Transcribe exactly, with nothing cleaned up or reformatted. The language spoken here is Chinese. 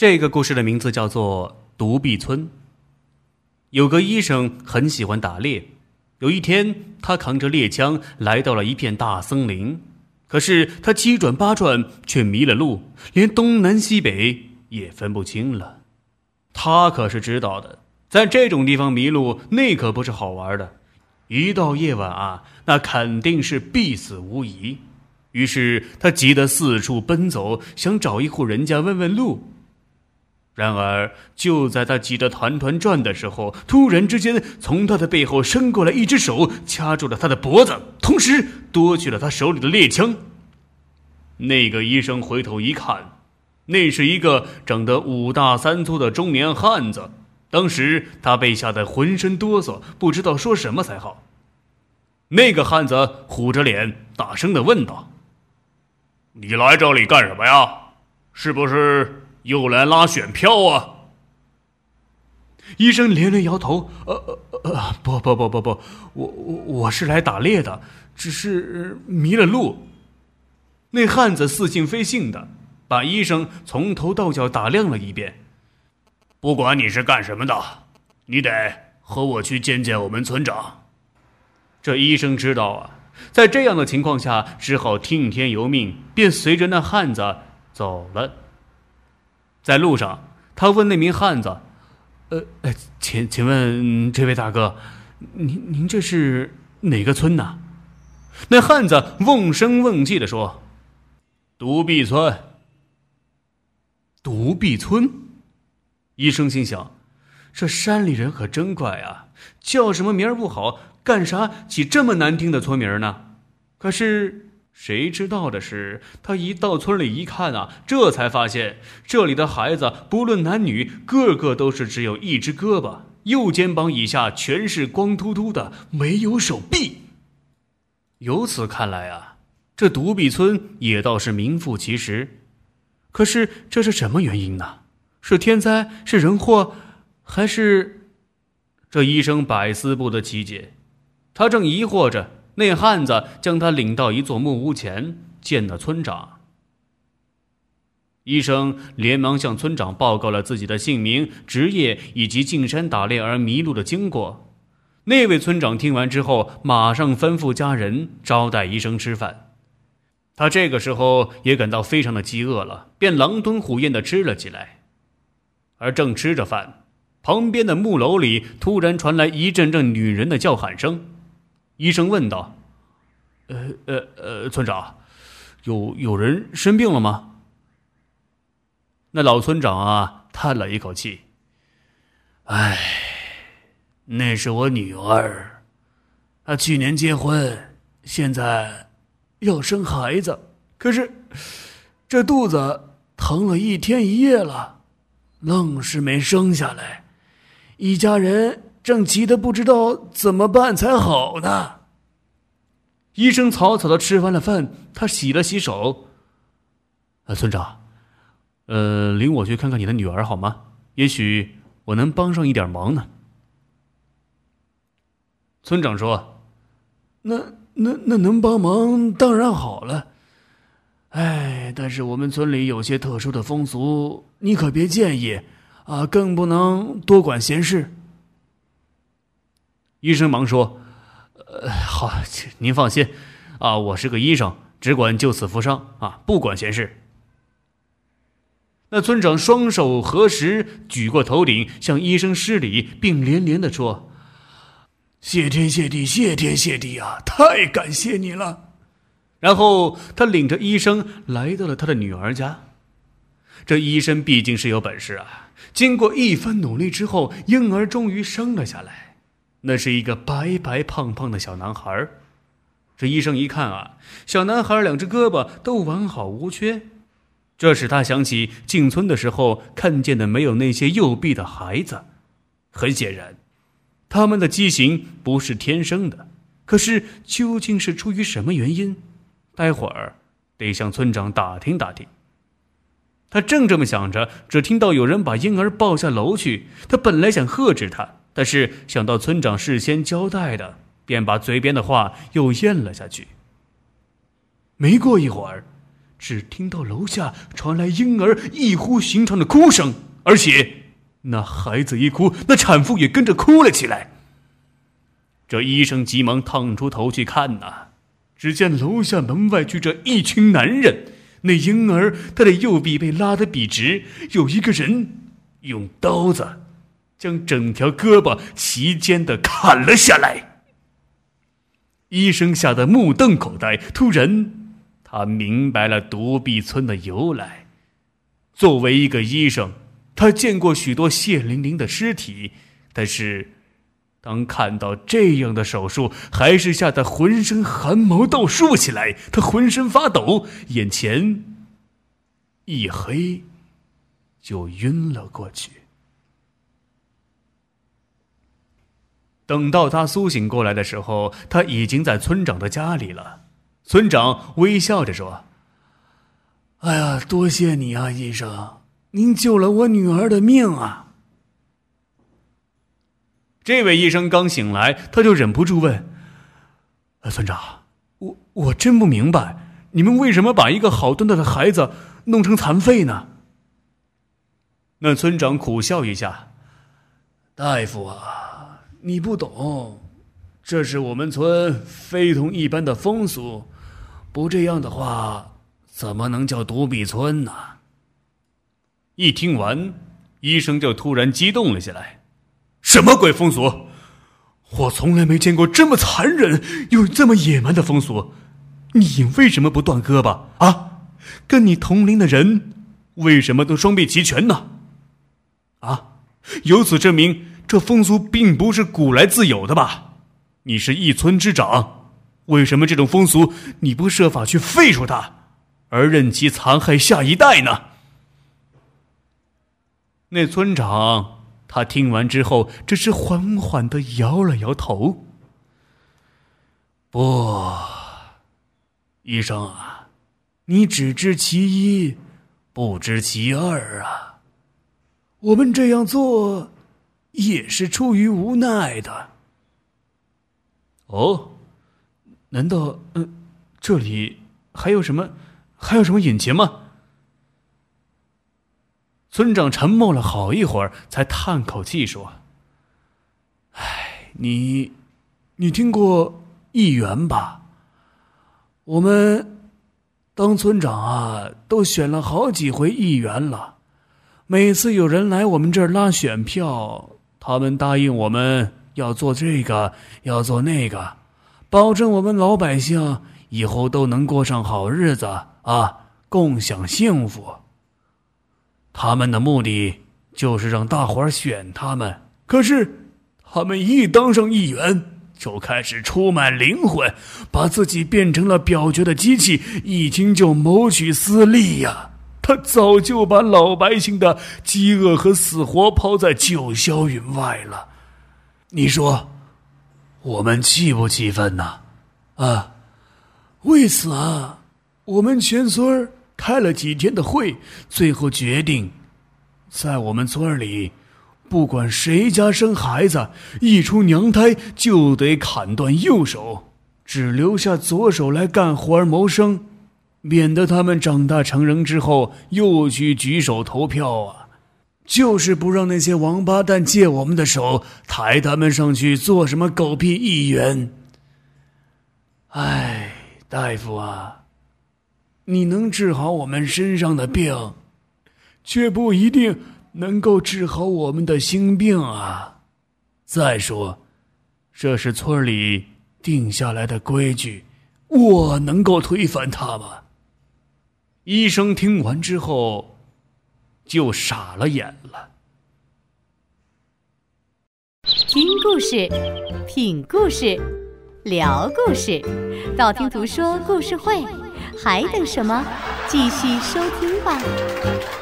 这个故事的名字叫做独臂村。有个医生很喜欢打猎，有一天他扛着猎枪来到了一片大森林，可是他七转八转却迷了路，连东南西北也分不清了。他可是知道的，在这种地方迷路那可不是好玩的，一到夜晚啊，那肯定是必死无疑。于是他急得四处奔走，想找一户人家问问路。然而就在他急得团团转的时候，突然之间从他的背后伸过来一只手，掐住了他的脖子，同时夺去了他手里的猎枪。那个医生回头一看，那是一个长得五大三粗的中年汉子。当时他被吓得浑身哆嗦，不知道说什么才好。那个汉子虎着脸大声地问道：你来这里干什么呀？是不是又来拉选票啊？医生连连摇头，呃呃呃，不不不不不，我我我是来打猎的，只是迷了路。那汉子似信非信的，把医生从头到脚打量了一遍。不管你是干什么的，你得和我去见见我们村长。这医生知道啊，在这样的情况下，只好听天由命，便随着那汉子走了。在路上，他问那名汉子：“呃，请请问这位大哥，您您这是哪个村呢？”那汉子瓮声瓮气地说：“独臂村。”独臂村？医生心想，这山里人可真怪啊，叫什么名儿不好，干啥起这么难听的村名呢？可是谁知道的是，他一到村里一看啊，这才发现这里的孩子不论男女，个个都是只有一只胳膊，右肩膀以下全是光秃秃的，没有手臂。由此看来啊，这独臂村也倒是名副其实。可是这是什么原因呢？是天灾，是人祸，还是……这医生百思不得其解。他正疑惑着，那汉子将他领到一座木屋前，见了村长。医生连忙向村长报告了自己的姓名、职业以及进山打猎而迷路的经过。那位村长听完之后，马上吩咐家人招待医生吃饭。他这个时候也感到非常的饥饿了，便狼吞虎咽地吃了起来。而正吃着饭，旁边的木楼里突然传来一阵阵女人的叫喊声。医生问道：呃呃呃，村长，有有人生病了吗？那老村长啊，叹了一口气：唉，那是我女儿，她去年结婚，现在要生孩子，可是这肚子疼了一天一夜了，愣是没生下来，一家人正急得不知道怎么办才好呢。医生草草地吃完了饭，他洗了洗手：呃，村长，呃，领我去看看你的女儿好吗？也许我能帮上一点忙呢。村长说：那那那能帮忙当然好了，哎，但是我们村里有些特殊的风俗，你可别介意啊，更不能多管闲事。医生忙说：呃，好，您放心啊，我是个医生，只管救死扶伤啊，不管闲事。那村长双手合十，举过头顶，向医生施礼，并连连地说：谢天谢地，谢天谢地啊！太感谢你了。然后他领着医生来到了他的女儿家。这医生毕竟是有本事啊，经过一番努力之后，婴儿终于生了下来。那是一个白白胖胖的小男孩。这医生一看啊，小男孩两只胳膊都完好无缺，这使他想起进村的时候看见的没有那些右臂的孩子。很显然，他们的畸形不是天生的，可是究竟是出于什么原因？待会儿得向村长打听打听。他正这么想着，只听到有人把婴儿抱下楼去。他本来想喝止他，但是想到村长事先交代的，便把嘴边的话又咽了下去。没过一会儿， 只听到楼下传来婴儿异乎寻常的哭声，而且那孩子一哭，那产妇也跟着哭了起来。这医生急忙探出头去看呐、啊，只见楼下门外聚着一群男人，那婴儿他的右臂被拉得笔直，有一个人用刀子将整条胳膊齐肩地砍了下来。医生吓得目瞪口呆，突然他明白了独臂村的由来。作为一个医生，他见过许多血淋淋的尸体，但是当看到这样的手术，还是吓得浑身汗毛倒竖起来，他浑身发抖，眼前一黑，就晕了过去。等到他苏醒过来的时候，他已经在村长的家里了。村长微笑着说：“哎呀，多谢你啊，医生，您救了我女儿的命啊。”这位医生刚醒来，他就忍不住问：“村长，我我真不明白，你们为什么把一个好端端的孩子弄成残废呢？”那村长苦笑一下：“大夫啊，你不懂，这是我们村非同一般的风俗，不这样的话，怎么能叫独臂村呢？”一听完，医生就突然激动了起来：“什么鬼风俗？我从来没见过这么残忍又这么野蛮的风俗！你为什么不断胳膊啊？跟你同龄的人为什么都双臂齐全呢？啊，由此证明这风俗并不是古来自有的吧？你是一村之长，为什么这种风俗你不设法去废除它，而任其残害下一代呢？”那村长他听完之后，只是缓缓地摇了摇头：“不，医生啊，你只知其一，不知其二啊。我们这样做也是出于无奈的。”“哦，难道嗯、呃，这里还有什么还有什么隐情吗？”村长沉默了好一会儿，才叹口气说：“哎，你，你听过议员吧？我们当村长啊，都选了好几回议员了。每次有人来我们这儿拉选票，他们答应我们要做这个，要做那个，保证我们老百姓以后都能过上好日子啊，共享幸福。他们的目的就是让大伙儿选他们，可是他们一当上议员，就开始出卖灵魂，把自己变成了表决的机器，一听就谋取私利呀！他早就把老百姓的饥饿和死活抛在九霄云外了。你说，我们气不气愤呢？啊，为此啊，我们全村开了几天的会，最后决定，在我们村里，不管谁家生孩子，一出娘胎就得砍断右手，只留下左手来干活而谋生，免得他们长大成人之后又去举手投票啊！就是不让那些王八蛋借我们的手，抬他们上去做什么狗屁议员。哎，大夫啊，你能治好我们身上的病，却不一定能够治好我们的心病啊！再说，这是村里定下来的规矩，我能够推翻它吗？”医生听完之后，就傻了眼了。 听故事，品故事，聊故事，道听途说故事会，还等什么？继续收听吧。